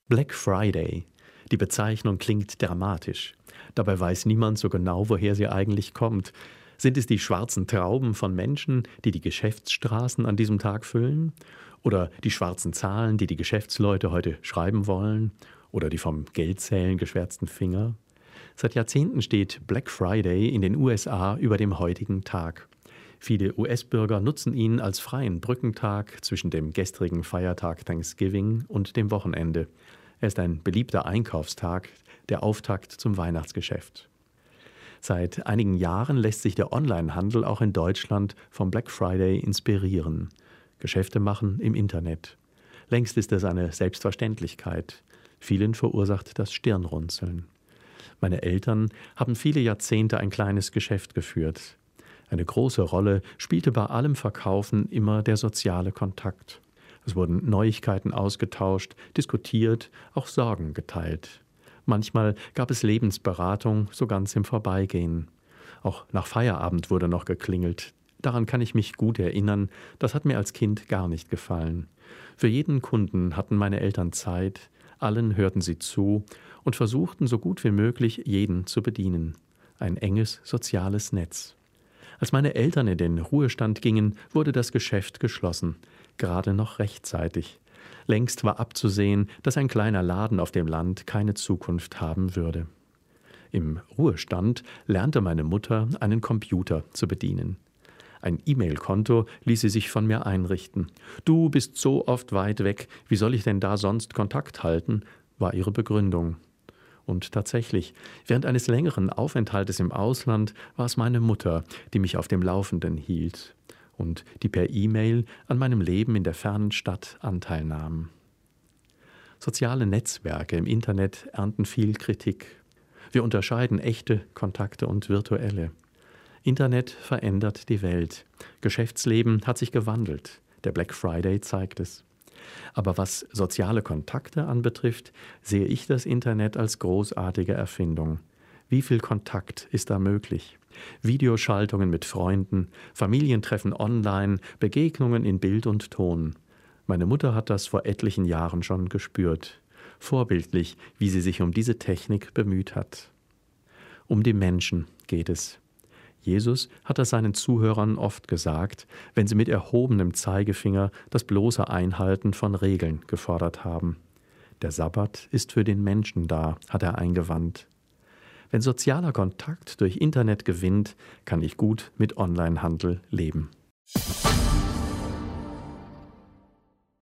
Black Friday. Die Bezeichnung klingt dramatisch. Dabei weiß niemand so genau, woher sie eigentlich kommt. Sind es die schwarzen Trauben von Menschen, die die Geschäftsstraßen an diesem Tag füllen? Oder die schwarzen Zahlen, die die Geschäftsleute heute schreiben wollen? Oder die vom Geldzählen geschwärzten Finger? Seit Jahrzehnten steht Black Friday in den USA über dem heutigen Tag. Viele US-Bürger nutzen ihn als freien Brückentag zwischen dem gestrigen Feiertag Thanksgiving und dem Wochenende. Er ist ein beliebter Einkaufstag, der Auftakt zum Weihnachtsgeschäft. Seit einigen Jahren lässt sich der Onlinehandel auch in Deutschland vom Black Friday inspirieren. Geschäfte machen im Internet. Längst ist es eine Selbstverständlichkeit. Vielen verursacht das Stirnrunzeln. Meine Eltern haben viele Jahrzehnte ein kleines Geschäft geführt. Eine große Rolle spielte bei allem Verkaufen immer der soziale Kontakt. Es wurden Neuigkeiten ausgetauscht, diskutiert, auch Sorgen geteilt. Manchmal gab es Lebensberatung, so ganz im Vorbeigehen. Auch nach Feierabend wurde noch geklingelt. Daran kann ich mich gut erinnern, das hat mir als Kind gar nicht gefallen. Für jeden Kunden hatten meine Eltern Zeit, allen hörten sie zu und versuchten so gut wie möglich jeden zu bedienen. Ein enges soziales Netz. Als meine Eltern in den Ruhestand gingen, wurde das Geschäft geschlossen, gerade noch rechtzeitig. Längst war abzusehen, dass ein kleiner Laden auf dem Land keine Zukunft haben würde. Im Ruhestand lernte meine Mutter, einen Computer zu bedienen. Ein E-Mail-Konto ließ sie sich von mir einrichten. »Du bist so oft weit weg, wie soll ich denn da sonst Kontakt halten?« war ihre Begründung. Und tatsächlich, während eines längeren Aufenthaltes im Ausland war es meine Mutter, die mich auf dem Laufenden hielt und die per E-Mail an meinem Leben in der fernen Stadt Anteil nahm. Soziale Netzwerke im Internet ernten viel Kritik. Wir unterscheiden echte Kontakte und virtuelle. Internet verändert die Welt. Geschäftsleben hat sich gewandelt. Der Black Friday zeigt es. Aber was soziale Kontakte anbetrifft, sehe ich das Internet als großartige Erfindung. Wie viel Kontakt ist da möglich? Videoschaltungen mit Freunden, Familientreffen online, Begegnungen in Bild und Ton. Meine Mutter hat das vor etlichen Jahren schon gespürt. Vorbildlich, wie sie sich um diese Technik bemüht hat. Um die Menschen geht es. Jesus hat es seinen Zuhörern oft gesagt, wenn sie mit erhobenem Zeigefinger das bloße Einhalten von Regeln gefordert haben. Der Sabbat ist für den Menschen da, hat er eingewandt. Wenn sozialer Kontakt durch Internet gewinnt, kann ich gut mit Onlinehandel leben.